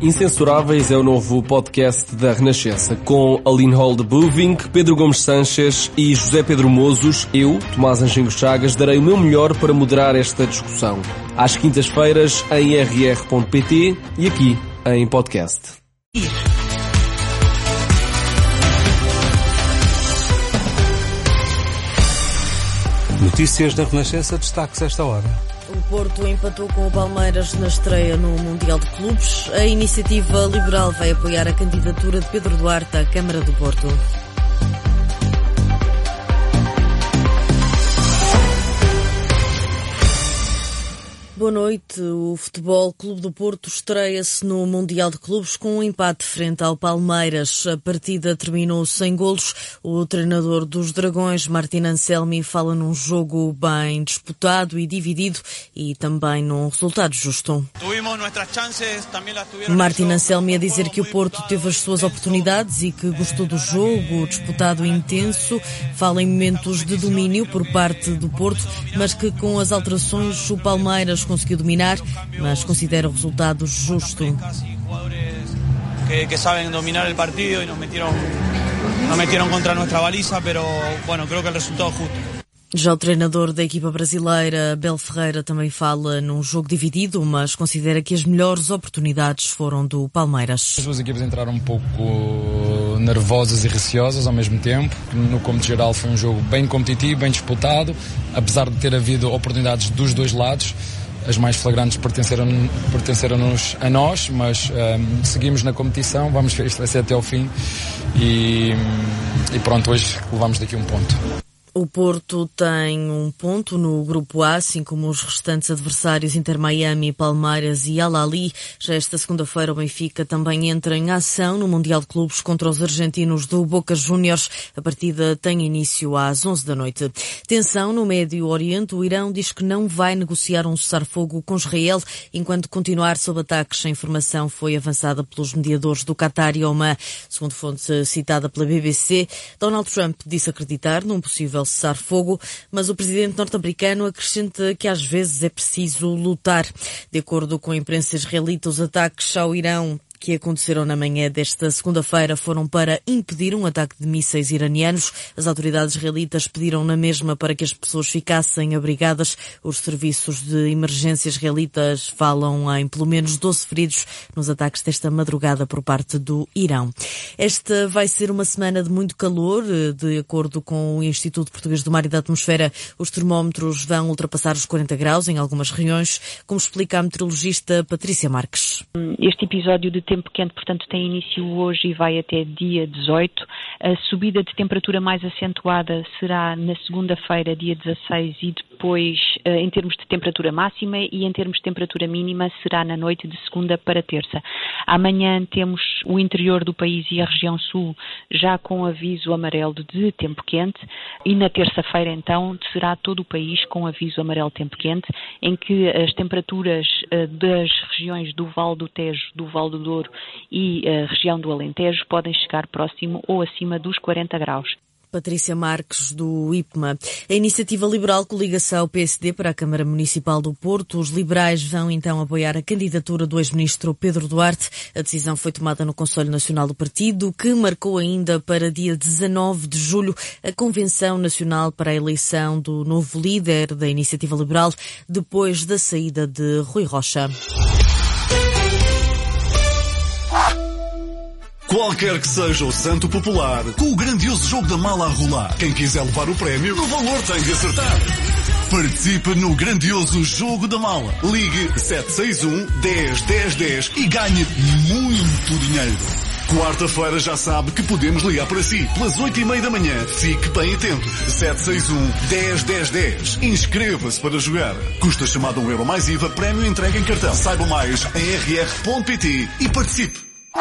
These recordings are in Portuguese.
Incensuráveis é o novo podcast da Renascença, com Aline Hall de Buving, Pedro Gomes Sanches e José Pedro Mozos. Eu, Tomás Anjinho Chagas, darei o meu melhor para moderar esta discussão. Às quintas-feiras em rr.pt e aqui em podcast. Notícias da Renascença, destaques esta hora. O Porto empatou com o Palmeiras na estreia no Mundial de Clubes. A Iniciativa Liberal vai apoiar a candidatura de Pedro Duarte à Câmara do Porto. Boa noite. O Futebol Clube do Porto estreia-se no Mundial de Clubes com um empate frente ao Palmeiras. A partida terminou sem golos. O treinador dos Dragões, Martin Anselmi, fala num jogo bem disputado e dividido e também num resultado justo. Martin Anselmi a dizer que o Porto teve as suas oportunidades e que gostou do jogo, disputado e intenso. Fala em momentos de domínio por parte do Porto, mas que com as alterações o Palmeiras conseguiu dominar, mas considera o resultado justo. Que sabem dominar o partido e nos meteram contra a nossa baliza, mas bueno, creo que o resultado é justo. Já o treinador da equipa brasileira, Abel Ferreira, também fala num jogo dividido, mas considera que as melhores oportunidades foram do Palmeiras. As duas equipas entraram um pouco nervosas e receosas ao mesmo tempo. No cômputo geral foi um jogo bem competitivo, bem disputado, apesar de ter havido oportunidades dos dois lados. As mais flagrantes pertenceram-nos a nós, mas seguimos na competição, vamos ver, isto vai ser até ao fim e pronto, hoje levamos daqui um ponto. O Porto tem um ponto no Grupo A, assim como os restantes adversários Inter Miami, Palmeiras e Al-Ahly. Já esta segunda-feira o Benfica também entra em ação no Mundial de Clubes contra os argentinos do Boca Juniors. A partida tem início às 11 da noite. Tensão no Médio Oriente. O Irão diz que não vai negociar um cessar-fogo com Israel enquanto continuar sob ataques. A informação foi avançada pelos mediadores do Qatar e Oman. Segundo fonte citada pela BBC, Donald Trump disse acreditar num possível cessar-fogo, mas o presidente norte-americano acrescenta que às vezes é preciso lutar. De acordo com a imprensa israelita, os ataques ao Irão que aconteceram na manhã desta segunda-feira foram para impedir um ataque de mísseis iranianos. As autoridades israelitas pediram na mesma para que as pessoas ficassem abrigadas. Os serviços de emergência israelitas falam em pelo menos 12 feridos nos ataques desta madrugada por parte do Irão. Esta vai ser uma semana de muito calor. De acordo com o Instituto Português do Mar e da Atmosfera, os termómetros vão ultrapassar os 40 graus em algumas regiões, como explica a meteorologista Patrícia Marques. Este episódio de tempo quente, portanto, tem início hoje e vai até dia 18. A subida de temperatura mais acentuada será na segunda-feira, dia 16, e depois, em termos de temperatura máxima, e em termos de temperatura mínima, será na noite de segunda para terça. Amanhã temos o interior do país e a região sul já com aviso amarelo de tempo quente, e na terça-feira, então, será todo o país com aviso amarelo de tempo quente, em que as temperaturas das regiões do Vale do Tejo, do Vale do Douro e a região do Alentejo podem chegar próximo ou acima dos 40 graus. Patrícia Marques, do IPMA. A Iniciativa Liberal coliga-se ao PSD para a Câmara Municipal do Porto. Os liberais vão então apoiar a candidatura do ex-ministro Pedro Duarte. A decisão foi tomada no Conselho Nacional do Partido, que marcou ainda para dia 19 de julho a Convenção Nacional para a eleição do novo líder da Iniciativa Liberal, depois da saída de Rui Rocha. Qualquer que seja o santo popular, com o grandioso jogo da mala a rolar, quem quiser levar o prémio, no valor tem de acertar. Participe no grandioso jogo da mala. Ligue 761-10-10-10 e ganhe muito dinheiro. Quarta-feira já sabe que podemos ligar para si, pelas 8h30 da manhã. Fique bem atento. 761-10-10-10. Inscreva-se para jogar. Custa chamada €1 mais IVA, prémio entregue em cartão. Saiba mais em rr.pt e participe.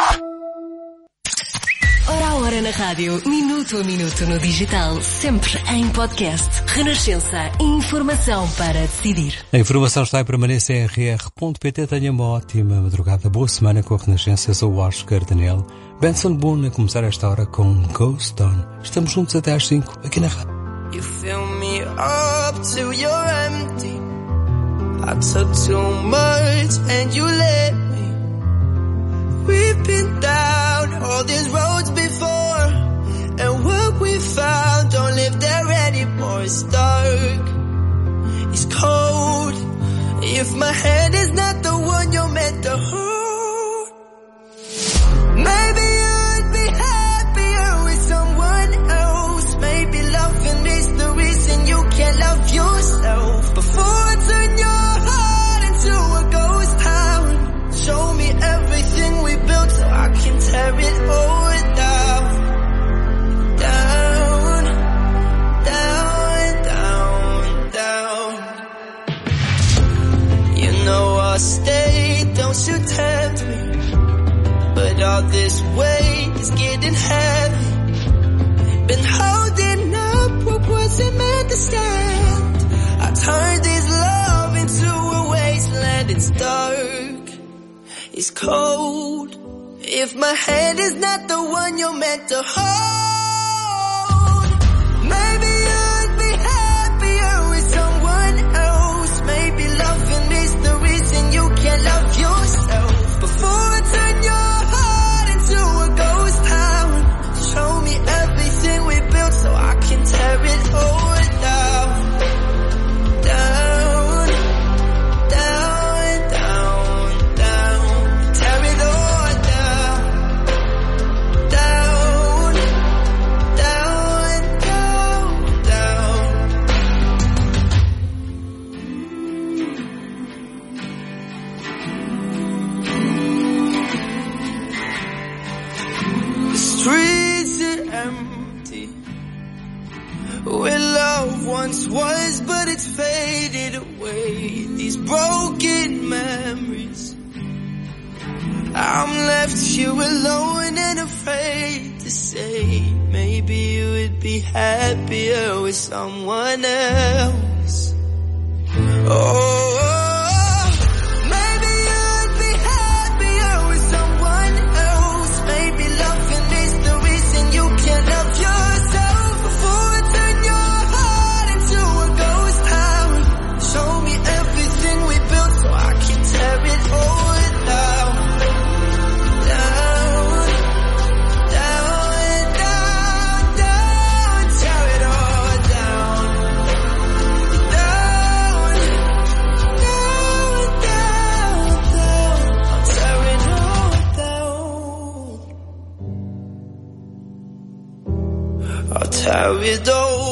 Hora a hora na rádio, minuto a minuto no digital, sempre em podcast. Renascença, informação para decidir. A informação está em permanência em rr.pt. Tenha uma ótima madrugada, boa semana com a Renascença. Sou o Oscar Daniel. Benson Boone a começar esta hora com Ghost Town. Estamos juntos até às 5 aqui na rádio. You fill me up till you're empty. I took too much and you let me. if my hand is not the one you're meant to hold. Maybe you'd be happier with someone else. Maybe loving is the reason you can't love yourself. Before I turn your heart into a ghost town, show me everything we built so I can tear it all down. Down, down, down, down. You know I'll stay, don't you tempt me. But all this weight is getting heavy. Been holding up what wasn't meant to stand. I turned this love into a wasteland. It's dark, it's cold. If my hand is not the one you're meant to hold, maybe you'd be happier with someone else. Maybe loving is the reason you can't love yourself. Before I turn your heart into a ghost town, show me everything we built so I can tear it all down. Down, down, down, down. Tear it all down. Down, down, down, down. The streets are empty, where love once was, but it's faded away. These broken memories, I'm left here alone and afraid to say, maybe you would be happier with someone else. Oh, maybe you'd be happier with someone else. Maybe loving is the reason you can't love yourself. Before I turn your heart into a ghost town, show me everything we built so I can tear it all down. Down, down, down, down. Tear it all down. Down, down, down, down. I'll tear it all down. I'll tear it all down.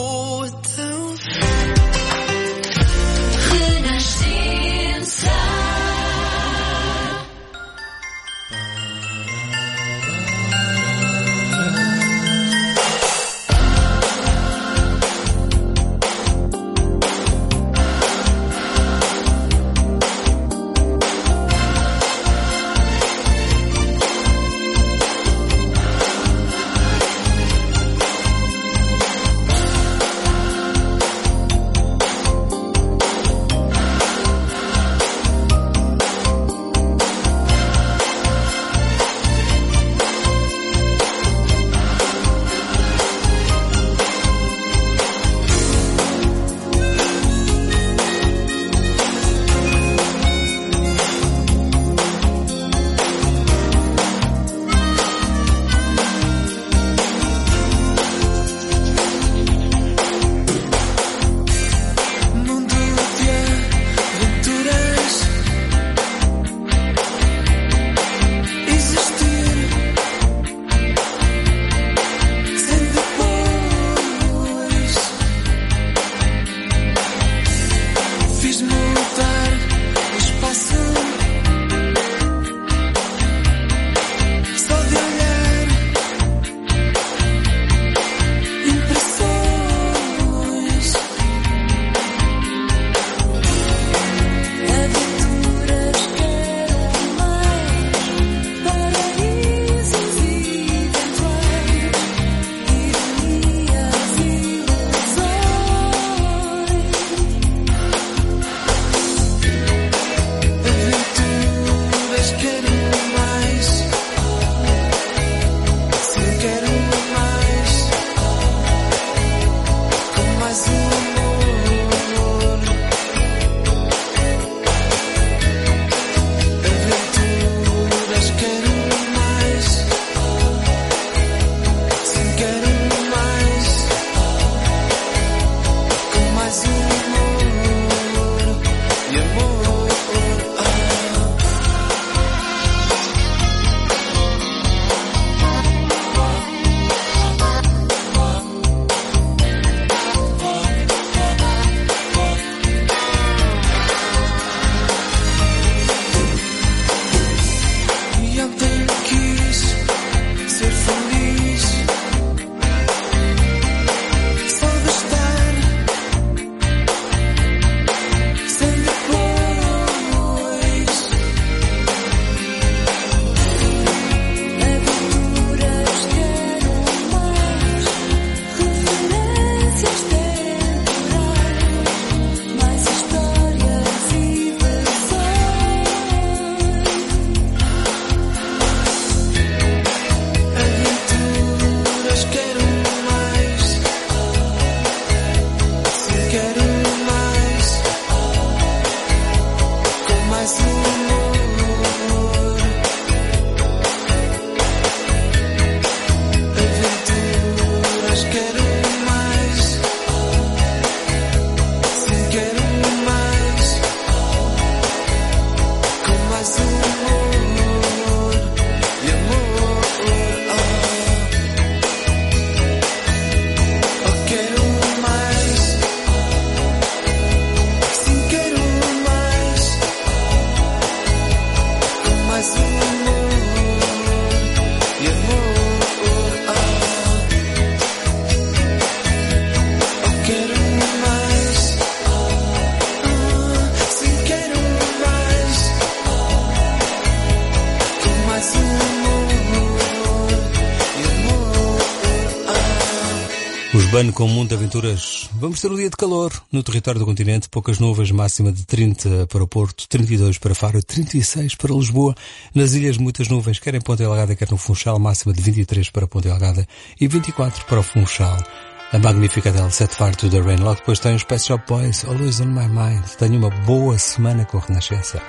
Os Ban com Mundo de Aventuras. Vamos ter um dia de calor no território do continente, poucas nuvens, máxima de 30 para o Porto, 32 para Faro, 36 para Lisboa. Nas ilhas muitas nuvens, quer em Ponta Delgada, quer no Funchal, máxima de 23 para Ponta Delgada e 24 para o Funchal. A magnífica Adele, Set Fire to the Rain. Logo depois tem os Pet Shop Boys, Always on My Mind. Tenho uma boa semana com a Renascença.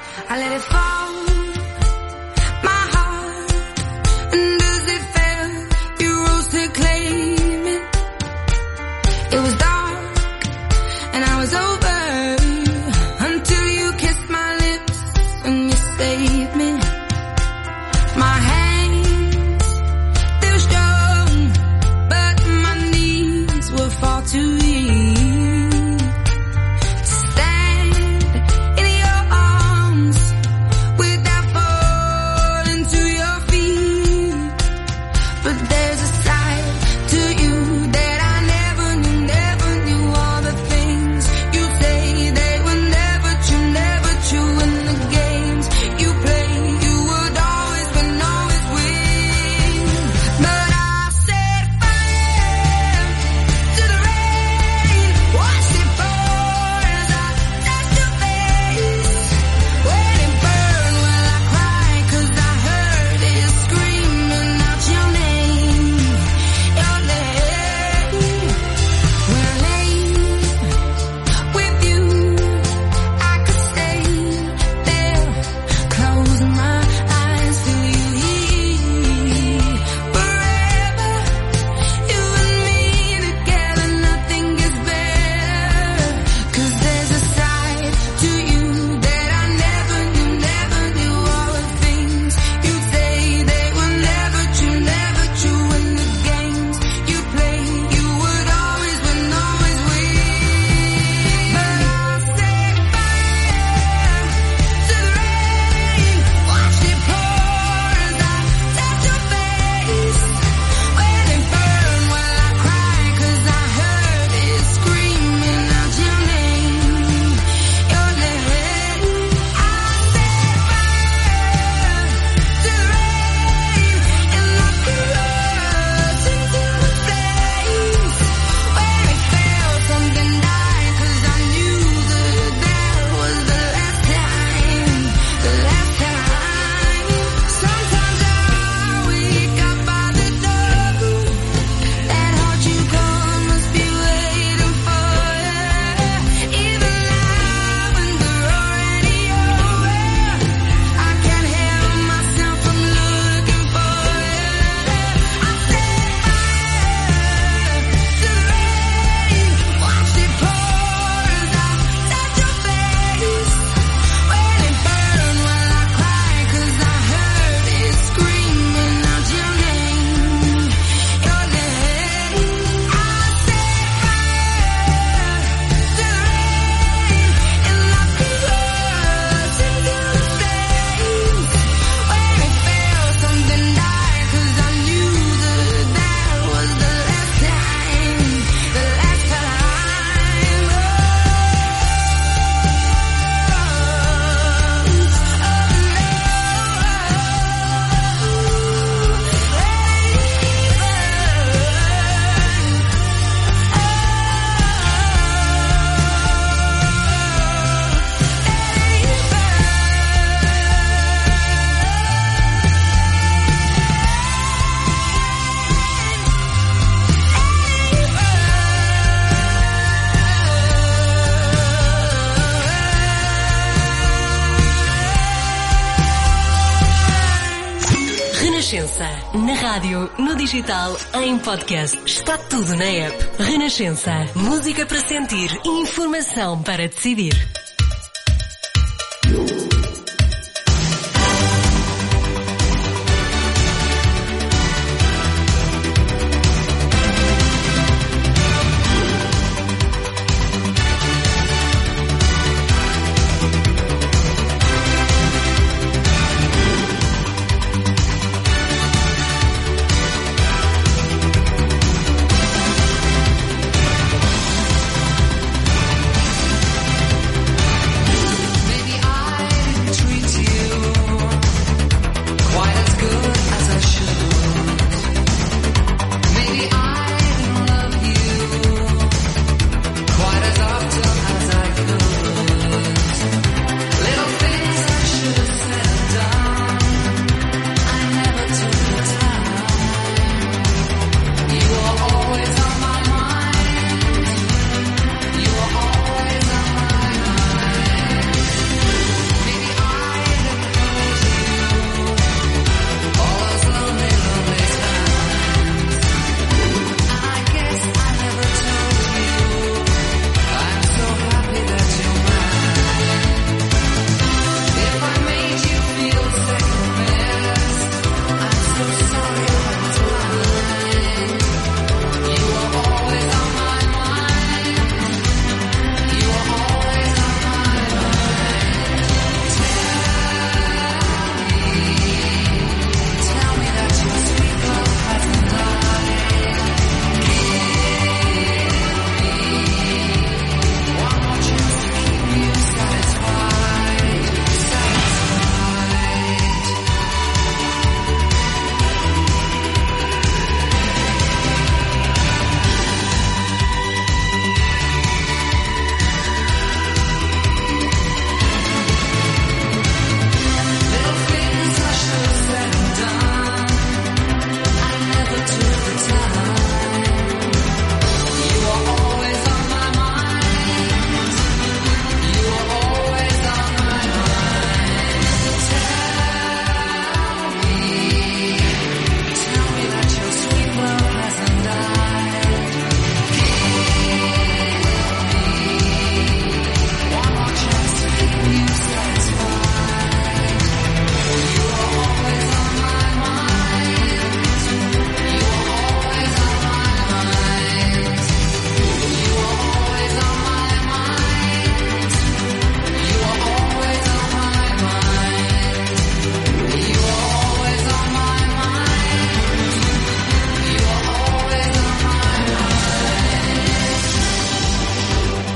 It was dark and I was over until you kissed my lips and you saved me. My hands, they were strong, but my knees were far too weak to stand in your arms without falling to your feet. But there's a side to you that I never knew. All the things you say, they were never true, and the games you play, you would always win, always win. But I set fire to the rain, watched it pour as I touched your face. When it burned, well I cried 'cause I heard it screaming out your name, your name. When I lay with you, I could stay there, close my eyes till you leave. Forever, you and me together, nothing gets better. 'Cause there's a side to you that I never knew. All the things you say, they were never true, and the games you play, you would always win, always win. But I set fire to the rain, watched it pour as I touched your face. When it burned, well I cried 'cause I heard it screaming out your name, your name. I set fire to the rain and knocked you right into the face. When it fell, something died 'cause I knew that was the last time, the last time. Sometimes I wake up by the door, that heart you call must be waiting for you. Even now when they're already over, I can't help myself from looking for you. I set fire to the rain, watched it pour as I touched your face. When it burned, well I cried 'cause I heard it screaming out your name, your name. I set fire to the rain and knocked you right into the face. When it fell, something died 'cause I knew that was the last time, the last time. Renascença. Na rádio, no digital, em podcast. Está tudo na app. Renascença. Música para sentir e informação para decidir. Maybe I didn't love you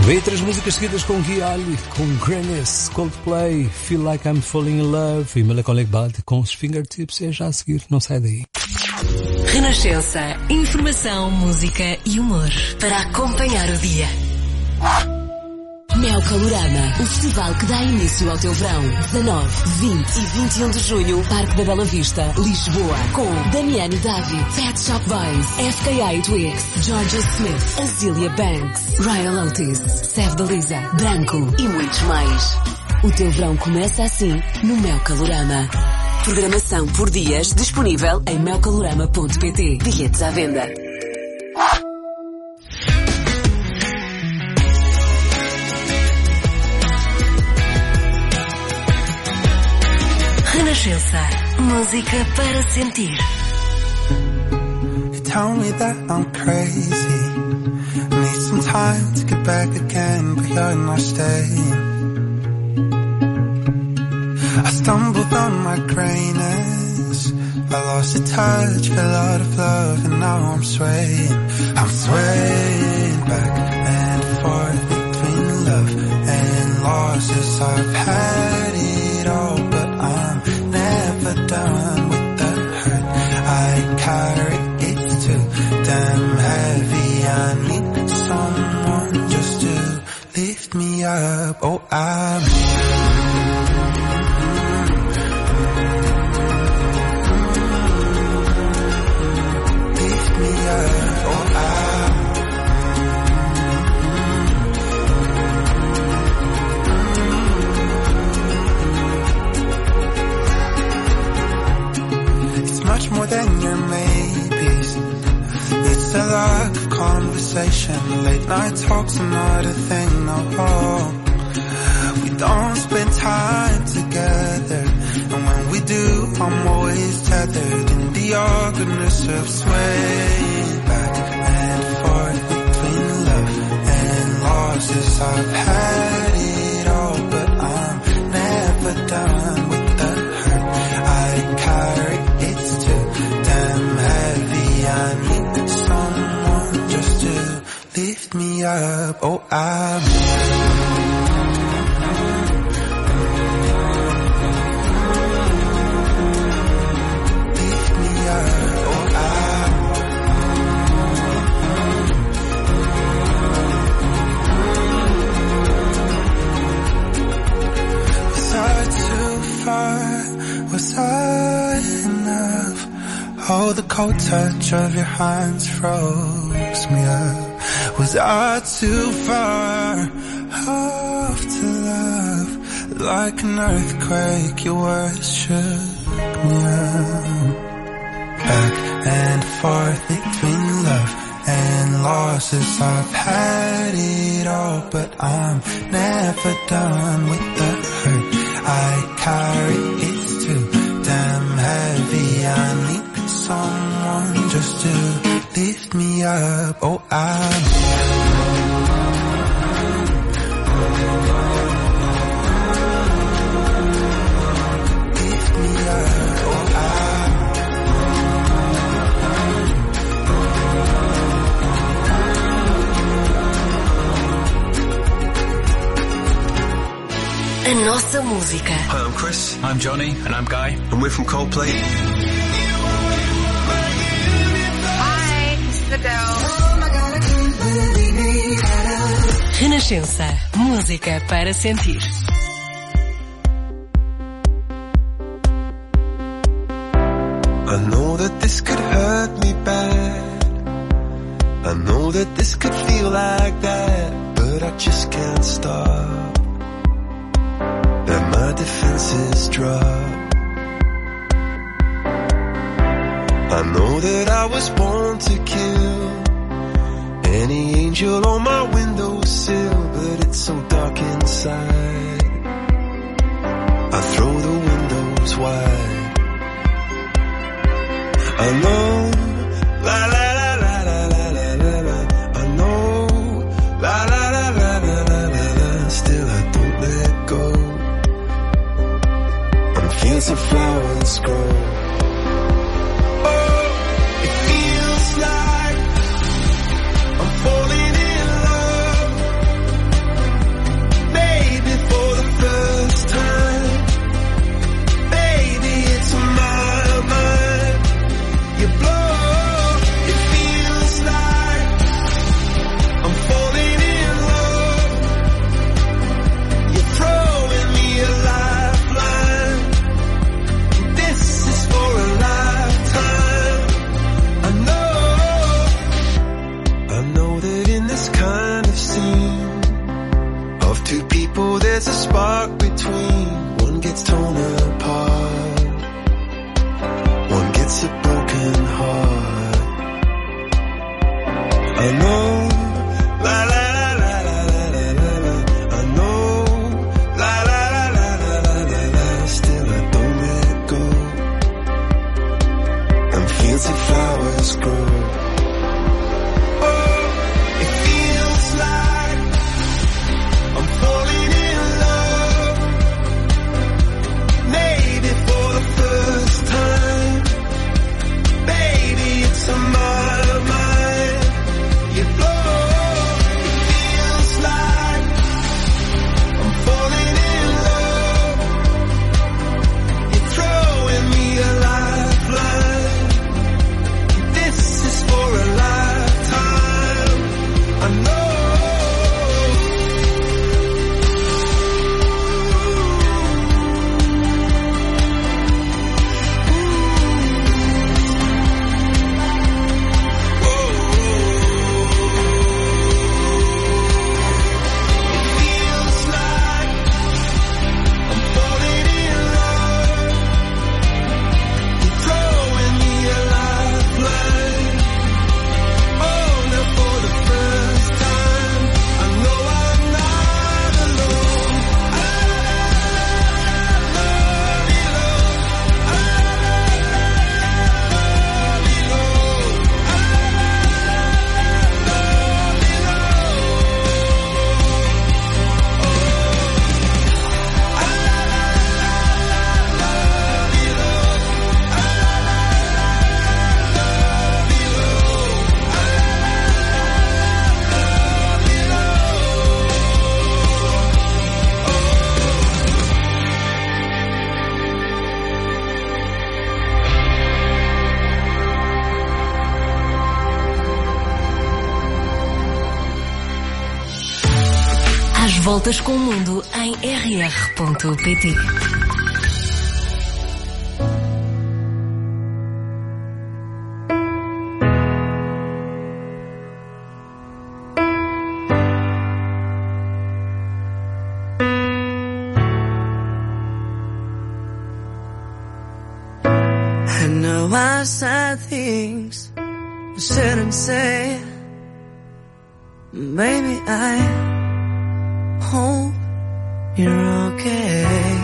Veio 3 músicas seguidas com Gui Ali, com Grannis, Coldplay, Feel Like I'm Falling in Love e Melancholic Bad com os Fingertips. É já a seguir, não sai daí. Renascença, informação, música e humor para acompanhar o dia. Mel Calorama, o festival que dá início ao teu verão. 19, 20 e 21 de junho, Parque da Bela Vista, Lisboa. Com Damiano Davi, Pet Shop Boys, FKA Twigs, Georgia Smith, Azealia Banks, Ryan Otis, Sev Dalisa, Branco e muitos mais. O teu verão começa assim no Mel Calorama. Programação por dias disponível em melcalorama.pt. Bilhetes à venda. Renascença, música para sentir. You tell me that I'm crazy. I need some time to get back again, but you're not staying. I stumbled on my grayness. I lost the touch, fell out of love, and now I'm swaying. I'm swaying back and forth between love and losses. I've had it all, but I'm never done with the hurt I carry. It's too damn heavy. I need someone just to lift me up. Oh, much more than your maybes. It's a lack of conversation. Late night talks are not a thing, no. We don't spend time together, and when we do, I'm always tethered in the awkwardness of swaying back and forth between love and losses. I've had it all, but I'm never done with the hurt I carry. It's too damn heavy. I need someone just to lift me up. Oh, was I enough? Oh, the cold touch of your hands froze me up. Was I too far off to love? Like an earthquake, your words shook me up. Back and forth between love and losses. I've had it all, but I'm never done with the hurt I carry. It's too damn heavy. I need someone just to lift me up. Oh, lift me up. Oh, a nossa música. Hi, I'm Chris. I'm Johnny. And I'm Guy. And we're from Coldplay. Hi, this is Adele. Renascença, música para sentir. I know that this could hurt me bad. I know that this could feel like that, but I just can't stop. And my defenses drop. I know that I was born to kill any angel on my windowsill, but it's so dark inside. I throw the windows wide. I know, la la la la la la la la la. I know, la la la la la la la la. Still I don't let go. And fields of flowers grow. Oh, it feels like I'm falling in love. it's a broken heart. I know, la la la la la la la la. I know, la la la la la la la la. Still I don't let go. And fields of flowers grow. Oh, it feels like I'm falling in love. Maybe for the first time. Baby, it's on my mind. You blow. It feels like I'm falling in love. You're throwing me a lifeline. This is for a lifetime. I know. Às voltas com o mundo em rr.pt. I know I said things I shouldn't say. Maybe I hope you're okay.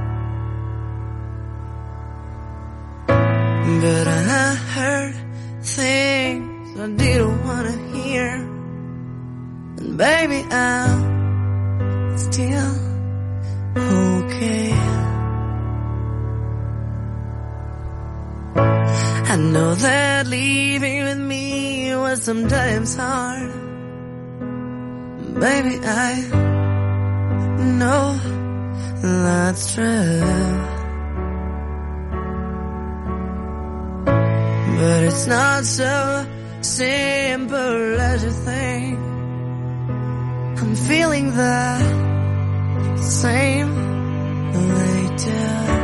But I heard things I didn't want to hear. And baby, I'm still okay. I know that leaving with me was sometimes hard. Baby, I know that's true. But it's not so simple as you think. I'm feeling the same way too.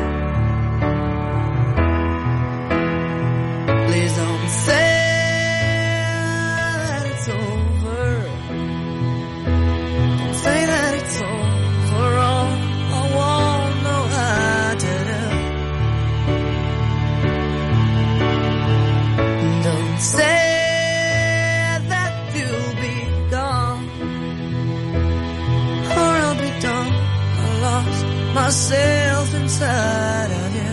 Please don't say that it's over. Don't say that it's over. All I won't know how to do. Don't say that you'll be gone, or I'll be done. I lost myself inside of you.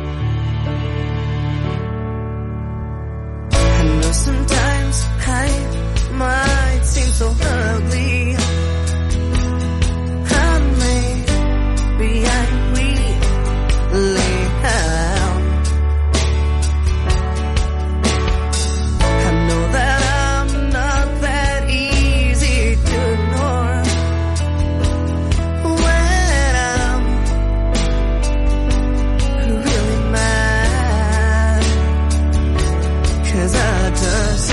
Sometimes I might seem so ugly, and maybe I really am. I know that I'm not that easy to ignore when I'm really mad, 'cause I just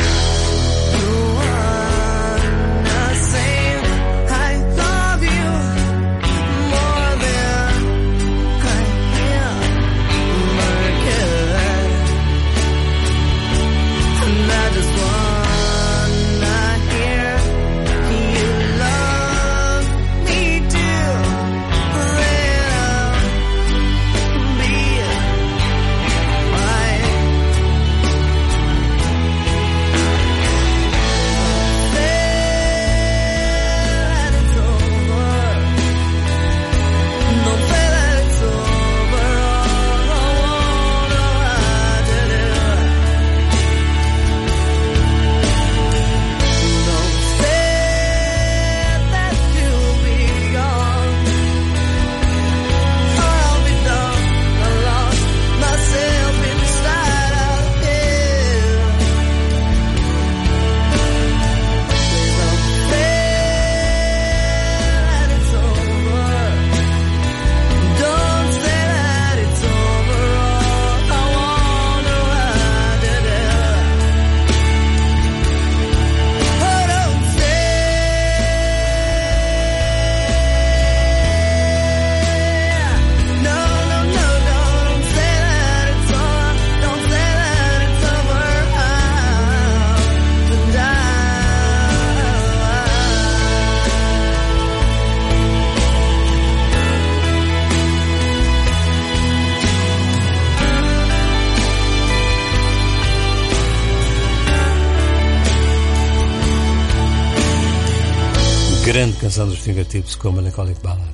Grande canção dos Fingertips com Melancholic Ballad.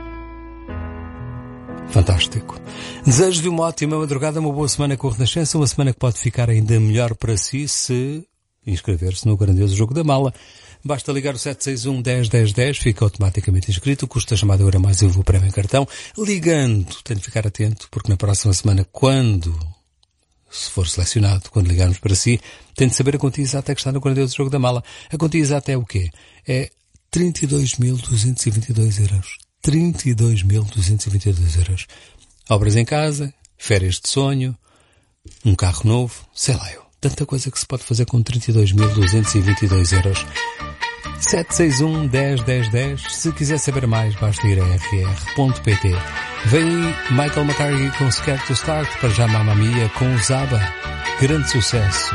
Fantástico. Desejo de uma ótima madrugada, uma boa semana com a Renascença, uma semana que pode ficar ainda melhor para si se inscrever-se no grandioso Jogo da Mala. Basta ligar o 761 10 10 10, fica automaticamente inscrito, custa a chamada euro mais o prémio em cartão. Ligando, tem de ficar atento, porque na próxima semana, se for selecionado, quando ligarmos para si, tem de saber a quantia exata que está no grandioso Jogo da Mala. A quantia exata é o quê? É 32.222 euros. 32.222 euros. Obras em casa, férias de sonho, um carro novo, sei lá eu. Tanta coisa que se pode fazer com 32.222 euros. 761 10 10 10. Se quiser saber mais, basta ir a rr.pt. Vem aí Michael McCarthy com Scared to Start, para já Mamma Mia com Zaba. Grande sucesso.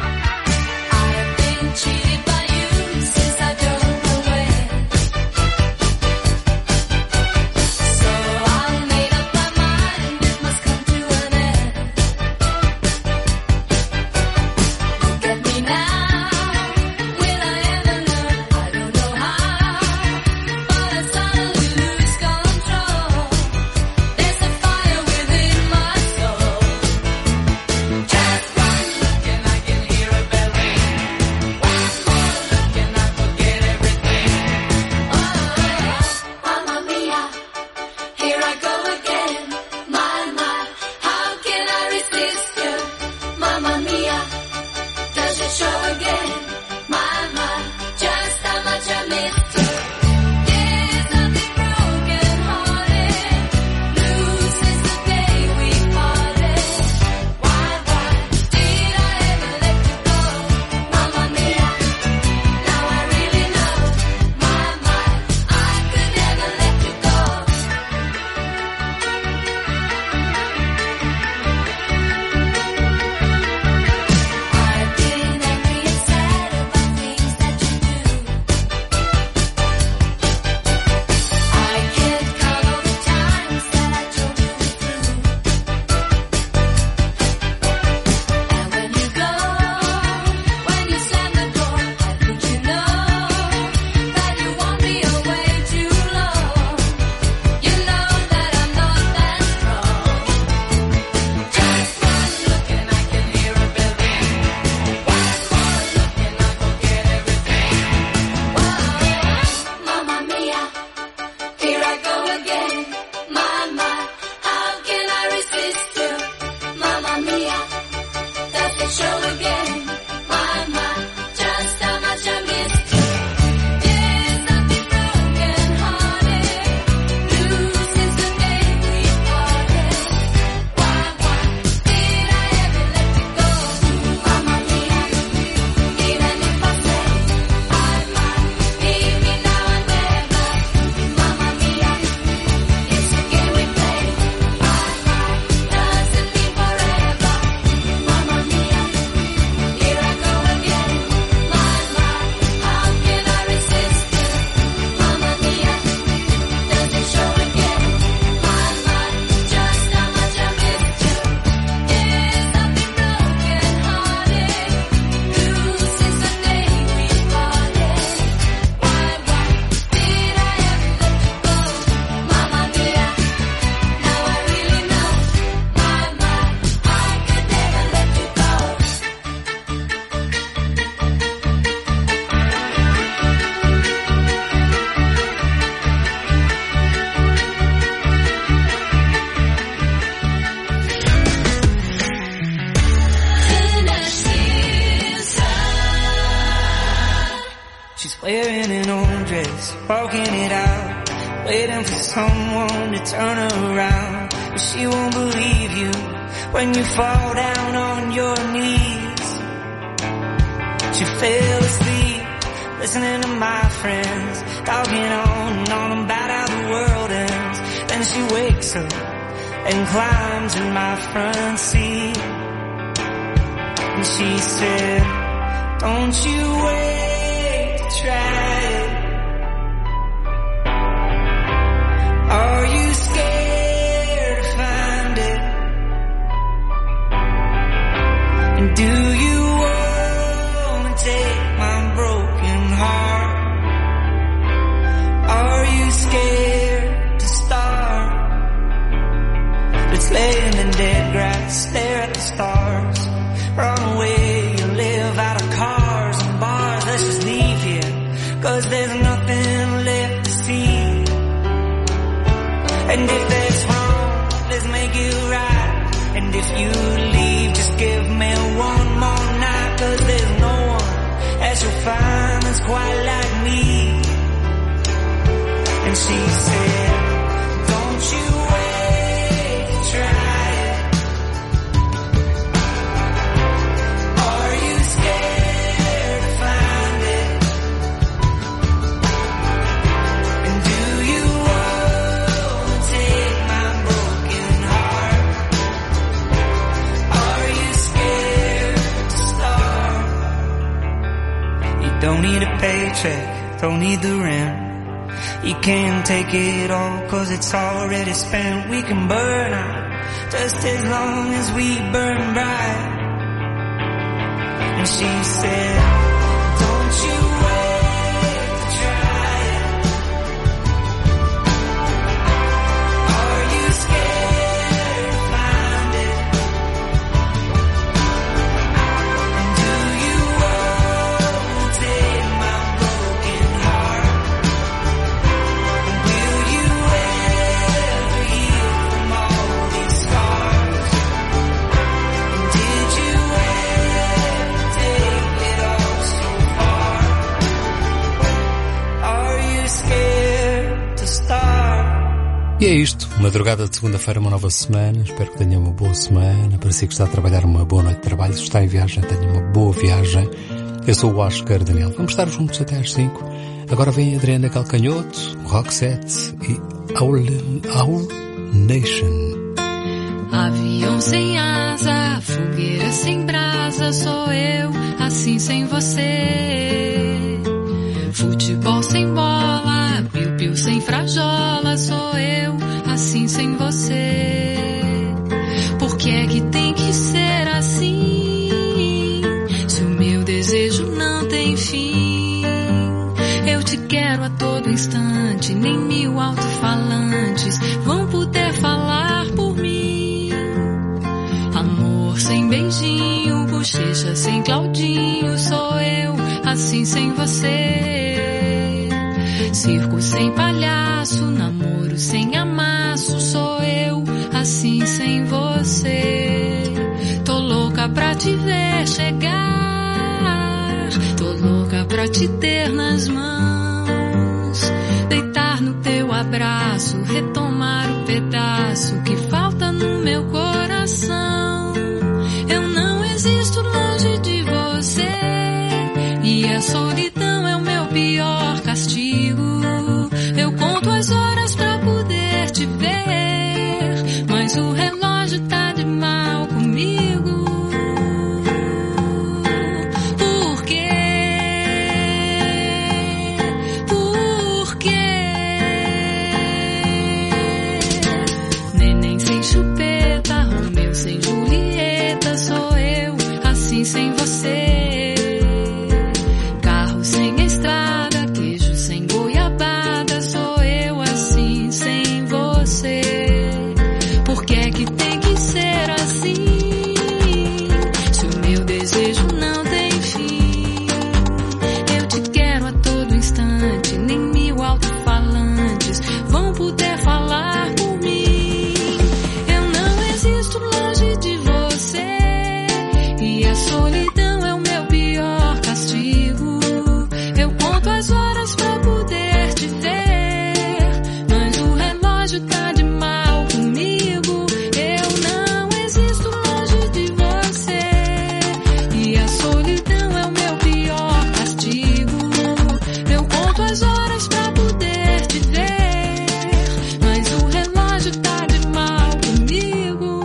Wearing an old dress, walking it out, waiting for someone to turn her around. But she won't believe you when you fall down on your knees. She fell asleep, listening to my friends, talking on and on about how the world ends. Then she wakes up and climbs in my front seat. And she said, don't you wait to try it. Are you scared to find it? And do you want to take my broken heart? she said, don't you wait to try it. Are you scared to find it? And do you want to take my broken heart? Are you scared to start? You don't need a paycheck, don't need the rent. You can't take it all cause it's already spent. We can burn out just as long as we burn bright. And she said, don't you wait to try it. Are you scared to find it? And do you want to take my broken heart? Will you ever heal from all these scars? And did you ever take it all so far? Are you scared to start? E é isto, madrugada de segunda-feira, uma nova semana. Espero que tenha uma boa semana. Para si que está a trabalhar, uma boa noite de trabalho. Se está em viagem, tenha uma boa viagem. Eu sou o Oscar Daniel. Vamos estar juntos até às 5. Agora vem Adriana Calcanhoto, Roxette e Our Nation. Avião sem asa, fogueira sem brasa, sou eu, assim sem você. Futebol sem bola, piu-piu sem frajola, sou eu, assim sem você. Por que é que tem que ser assim? Se o meu desejo não tem fim, eu te quero a todo instante, nem 1000 alto-falantes vão poder falar por mim. Amor sem beijinho, bochecha sem Claudinho, sou eu, assim sem você. Circo sem palhaço, namoro sem amasso, sou eu, assim sem você. Tô louca pra te ver chegar, tô louca pra te ter nas mãos, deitar no teu abraço, retomar o pedaço que falta no meu coração. Eu não existo longe de você, e a solidão é o meu pior castigo. Eu conto as horas pra poder te ver, mas o relógio tá de mal comigo. Por quê? Por quê? Neném sem chupeta, Romeu sem Julieta, sou eu, assim sem você. Carro sem estrada, queijo sem goiabada, sou eu, assim sem você. Por que é que tem que ser assim? Se o meu desejo não tem fim, eu te quero a todo instante, nem 1000 alto-falantes vão poder falar por mim. Eu não existo longe de você, e a solidão é o meu pior castigo. Eu conto as horas pra poder te ver, mas o relógio tá de mal comigo. Eu não existo longe de você, e a solidão é o meu pior castigo. Eu conto as horas pra poder te ver, mas o relógio tá de mal comigo.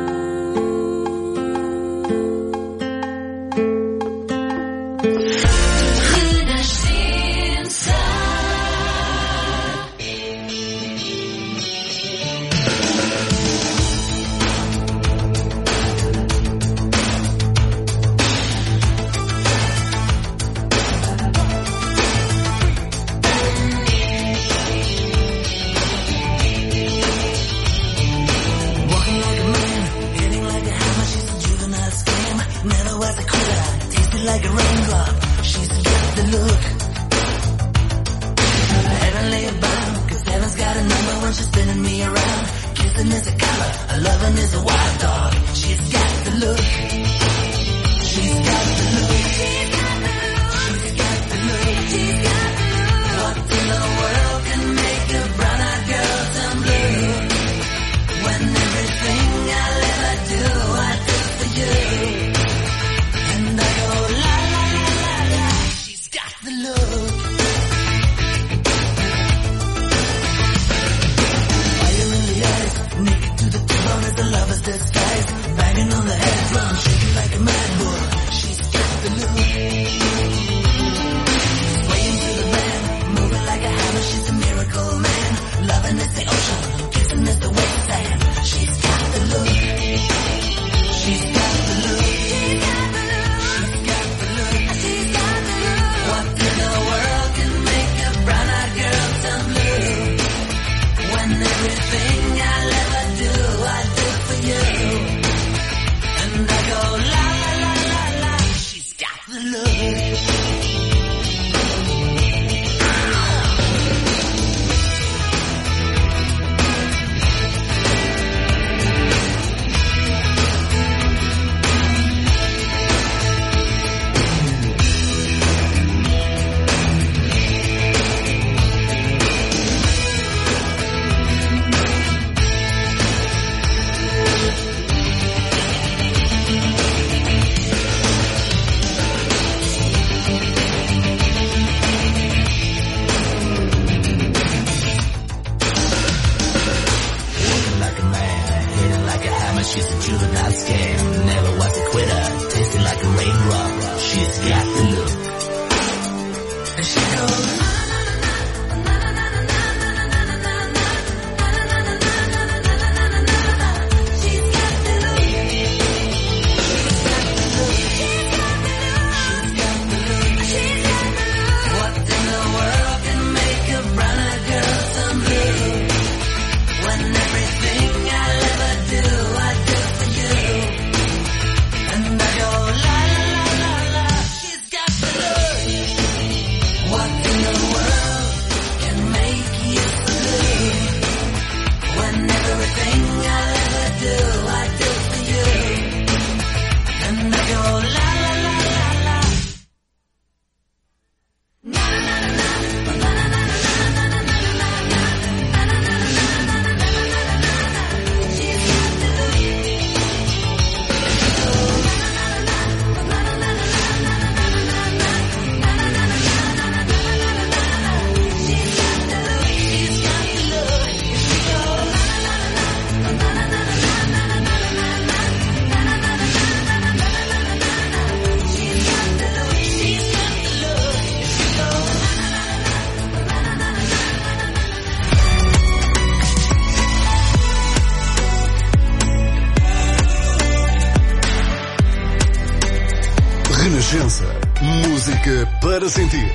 Walking like a man, hitting like a hammer. She's a juvenile scam, never was a quitter. Tasted like a raindrop, she's got the look. Heavenly bound, cause heaven's got a number when she's spinning me around. Kissing is a color, a loving is a wild dog. She's got the look. She's got the look. She's got the look. She's got the look. She's got the look. What in the world can make her Renascença. Música para sentir.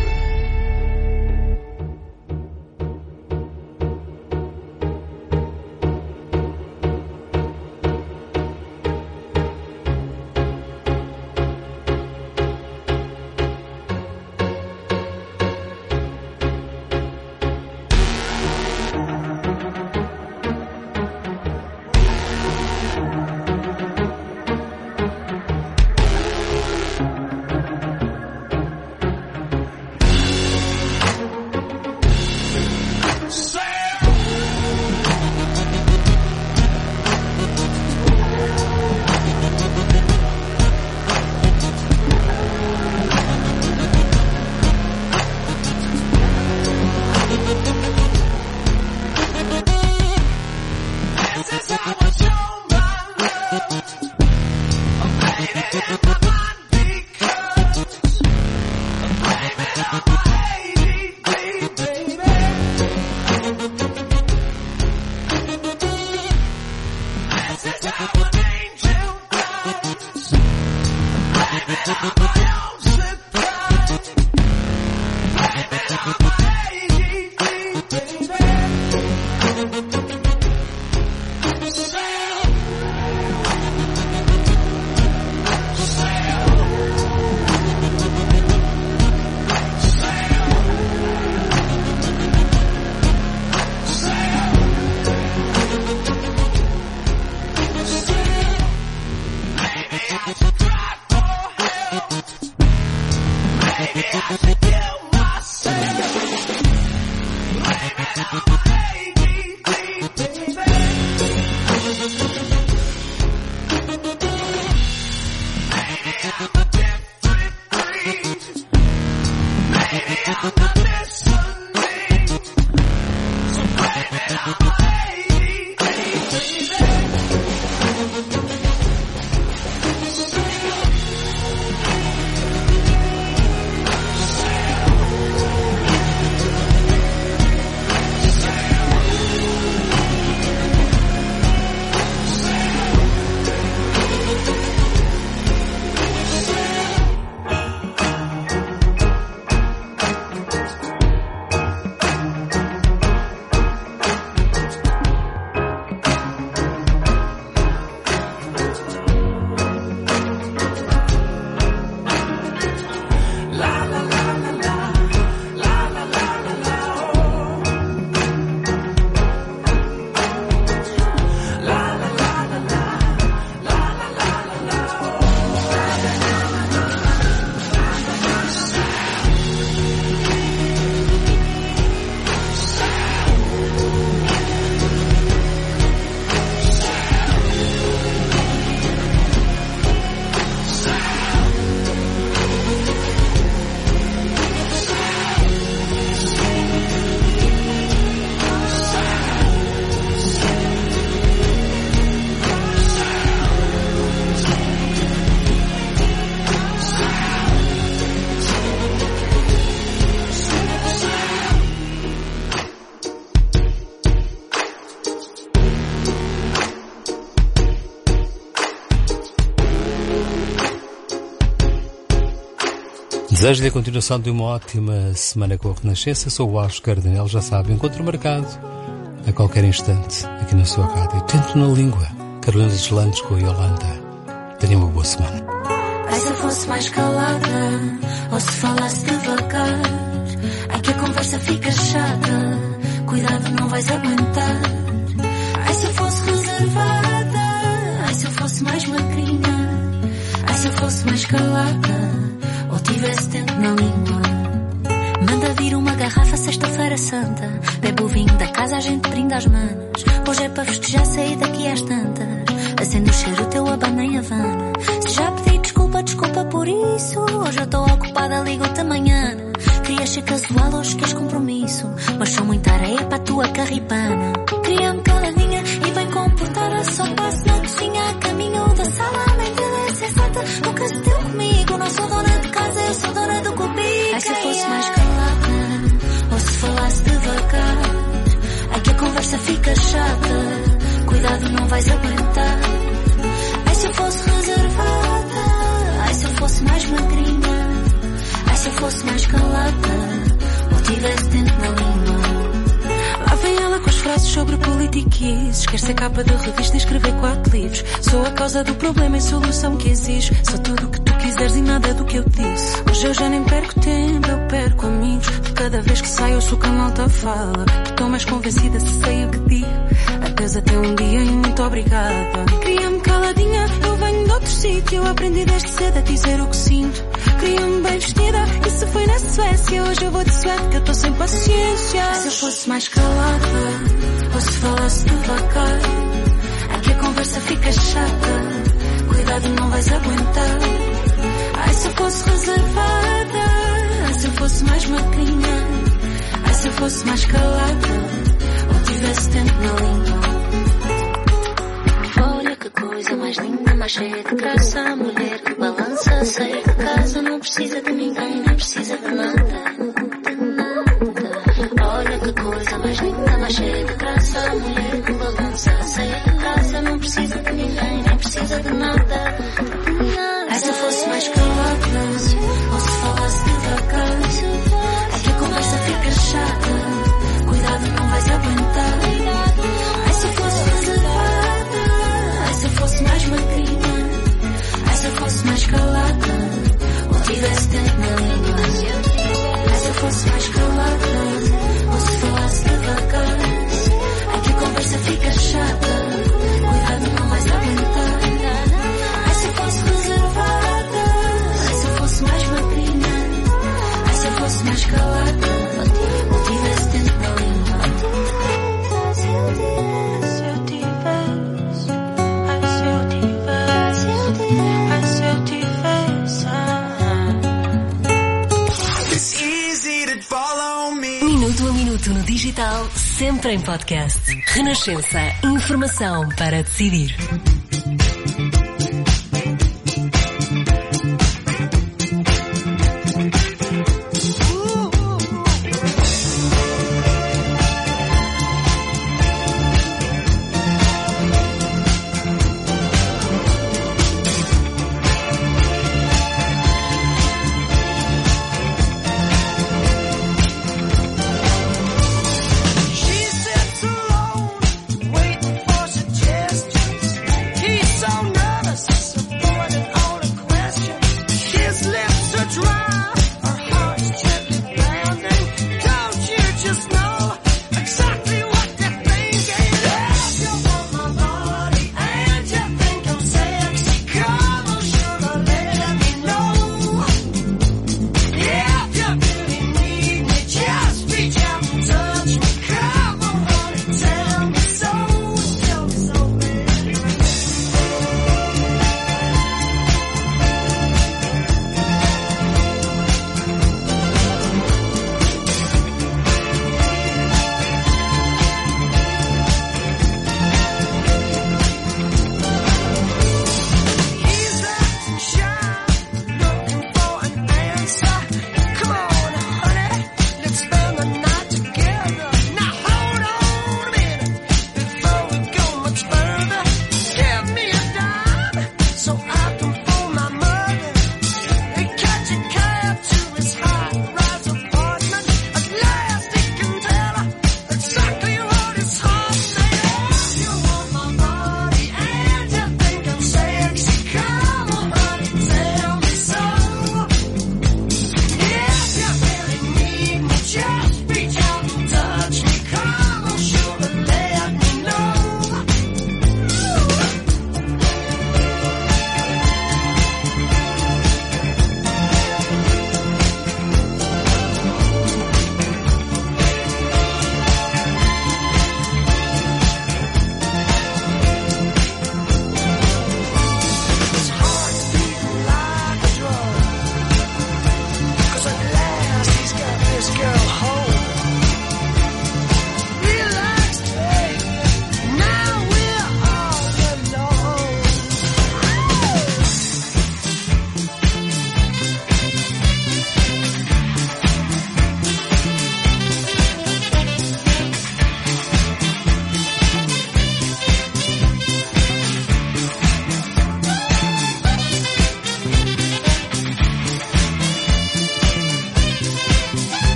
Desejo-lhe a continuação de uma ótima semana com a Renascença. Sou o Oscar Daniel, já sabe, encontro marcado a qualquer instante aqui na sua rádio. Tento na língua. Carolina Deslandes com a Yolanda. Tenha uma boa semana. Ai, se eu fosse mais calada, ou se falasse devagar, ai que a conversa fica chata, cuidado não vais aguentar. Ai, se eu fosse reservada, ai se eu fosse mais magrinha, ai se eu fosse fosse mais calada ou tivesse dente na língua. Manda vir uma garrafa sexta-feira santa. Bebe o vinho da casa, a gente brinda as manas. Hoje é para festejar, sair daqui às tantas. Acende o cheiro, teu abana em Havana. Se já pedi desculpa, desculpa por isso. Hoje eu estou ocupada, ligo-te amanhã. Querias ser casual, hoje queres compromisso. Mas sou muita areia para a tua carripana. Queria-me caladinha e bem comportada. Só passo na cozinha, a caminho da sala. Nem pela sensata, nunca se deu comigo. Não sou dona de casa, eu sou dona do cubico. Ai, se eu fosse mais calada, ou se falasse devagar. Ai, que a conversa fica chata. Cuidado, não vais aguentar. Ai, se eu fosse reservada. Ai, se eu fosse mais magrinha. Ai, se eu fosse mais calada ou tivesse dente na língua. Lá vem ela com as frases sobre politiquices. Quer ser capa de revista e escrever 4 livros. Sou a causa do problema e solução que exige. Sou tudo o que tu quiseres e nada do que eu disse. Hoje eu já nem perco tempo, eu perco amigos. De cada vez que saio eu sou que a malta fala. Estou mais convencida se sei o que digo. Adeus até um dia e muito obrigada. Queria-me caladinha, eu venho de outro sítio. Eu aprendi desde cedo a dizer o que sinto. Queria-me bem vestida, isso foi na Suécia. Hoje eu vou de suéte que eu estou sem paciência. Se eu fosse mais calada, ou se falasse devagar. Ai, que a conversa fica chata. Cuidado, não vais aguentar. Ai, se eu fosse reservada. Ai, se eu fosse mais magrinha. Ai, se eu fosse mais calada ou tivesse tempo na língua. Olha que coisa mais linda, mais cheia de graça. A mulher que balança, sair de casa. Não precisa de ninguém, nem precisa de nada. De nada. Olha que coisa mais linda, mais cheia de graça. A mulher que balança, sair de casa. Não precisa de ninguém, nem precisa de nada. Ai, se eu fosse mais calada, ou se falasse devagar. Ai, que a conversa fica chata. Cuidado, não vais aguentar. Ai, se eu fosse reservada. Ai, se eu fosse mais magrinha. Ai, se eu fosse mais calada ou tivesse dente na língua. Ai, se eu fosse mais calada ou se falasse devagar. Ai, que a conversa fica chata. Cuidado, não vais aguentar. Ai, se eu fosse reservada. Ai, se eu fosse mais magrinha. Ai, se eu fosse mais calada ou tivesse dente na língua. Se eu tivesse, se eu tivesse. Ai, se eu tivesse, ai, se eu tivesse. It's easy to follow me. Minuto a minuto no digital, sempre em podcast. Renascença. Informação para decidir. She sits alone, waiting for suggestions.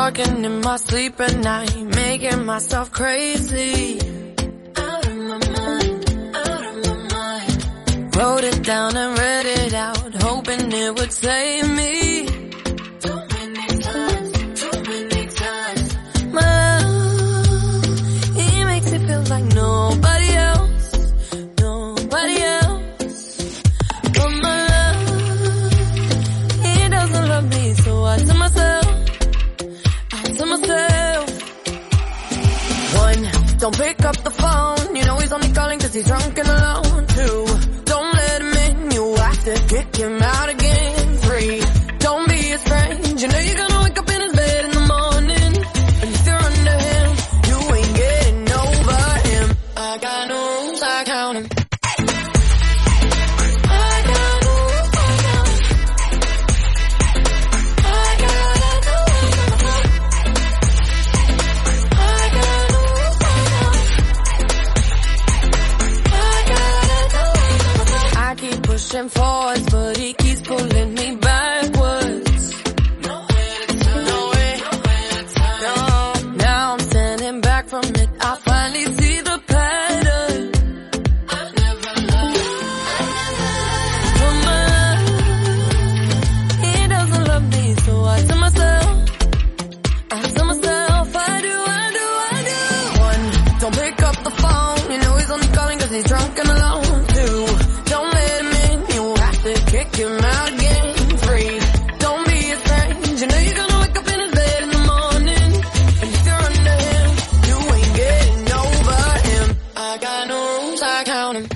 talking in my sleep at night, making myself crazy. Out of my mind, out of my mind. Wrote it down and read it out, hoping it would save me. Too many times. My love, he makes me feel like nobody else, nobody else. But my love, he doesn't love me, so I tell myself. One, don't pick up the phone, you know he's only calling cause he's drunk and alone. Two, don't let him in, you have to kick him out again. Three, don't be his friend, you know you're gonna wake up in his bed in the morning. And if you're under him, you ain't getting over him. I got no rules, I count him. Pushing forwards, but he keeps pulling me backwards. Nowhere to turn, nowhere to turn. No, now I'm standing back from it. I finally see the pattern. I never loved. But my love, he doesn't love me, so I tell myself, I do. One, don't pick up the phone, you know he's only calling cause he's drunk and alone. Two, don't let him in, you have to kick him out again. Three, don't be his friend, you know you're gonna wake up in his bed in the morning. And if you're under him, you ain't getting over him. I got no rules, I count him.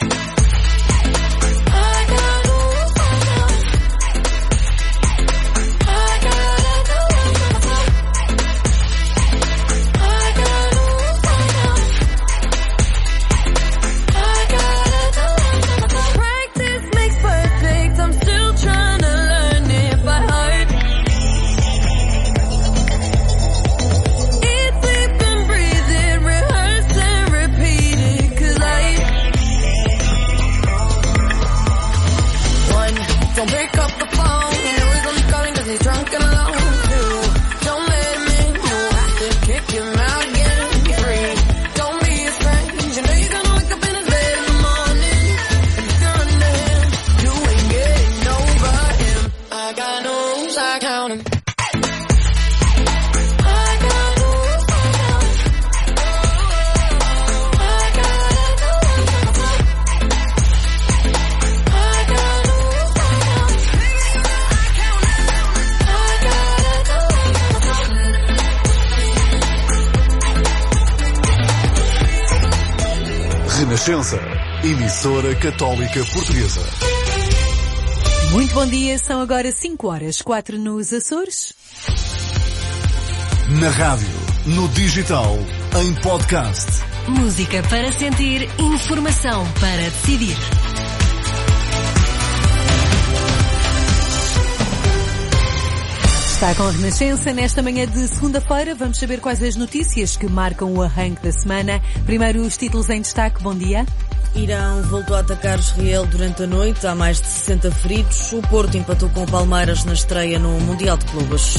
Renascença, emissora católica portuguesa. Muito bom dia, são agora 5h04 nos Açores. Na rádio, no digital, em podcast. Música para sentir, informação para decidir. Está com a Renascença nesta manhã de segunda-feira. Vamos saber quais as notícias que marcam o arranque da semana. Primeiro os títulos em destaque. Bom dia. Irão voltou a atacar Israel durante a noite. Há mais de 60 feridos. O Porto empatou com o Palmeiras na estreia no Mundial de Clubes.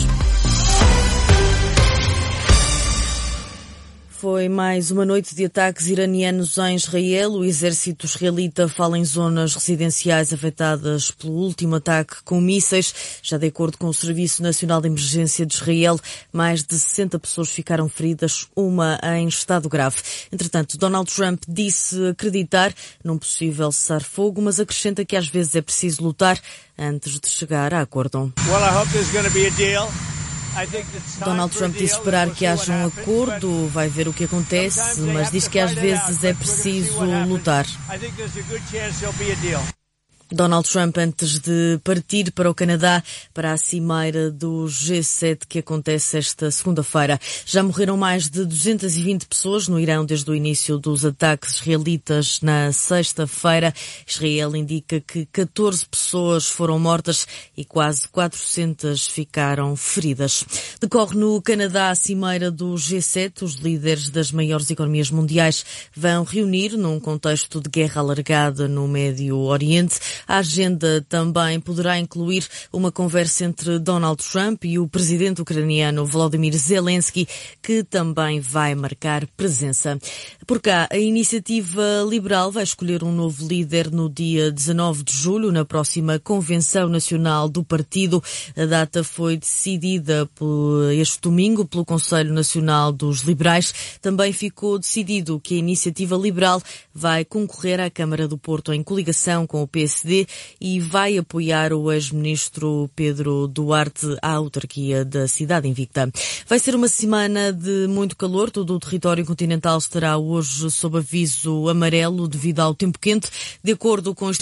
Foi mais uma noite de ataques iranianos em Israel. O exército israelita fala em zonas residenciais afetadas pelo último ataque com mísseis. Já de acordo com o Serviço Nacional de Emergência de Israel, mais de 60 pessoas ficaram feridas, uma em estado grave. Entretanto, Donald Trump disse acreditar num possível cessar-fogo, mas acrescenta que às vezes é preciso lutar antes de chegar a acordo. Well, I hope there's going to be a deal. Donald Trump disse esperar que haja um acordo, vai ver o que acontece, mas diz que às vezes é preciso lutar. Donald Trump, antes de partir para o Canadá, para a cimeira do G7 que acontece esta segunda-feira. Já morreram mais de 220 pessoas no Irão desde o início dos ataques israelitas na sexta-feira. Israel indica que 14 pessoas foram mortas e quase 400 ficaram feridas. Decorre no Canadá a cimeira do G7. Os líderes das maiores economias mundiais vão reunir num contexto de guerra alargada no Médio Oriente. A agenda também poderá incluir uma conversa entre Donald Trump e o presidente ucraniano Volodymyr Zelensky, que também vai marcar presença. Por cá, a Iniciativa Liberal vai escolher um novo líder no dia 19 de julho, na próxima Convenção Nacional do Partido. A data foi decidida este domingo pelo Conselho Nacional dos Liberais. Também ficou decidido que a Iniciativa Liberal vai concorrer à Câmara do Porto em coligação com o PSD e vai apoiar o ex-ministro Pedro Duarte à autarquia da cidade invicta. Vai ser uma semana de muito calor. Todo o território continental estará hoje sob aviso amarelo devido ao tempo quente. De acordo com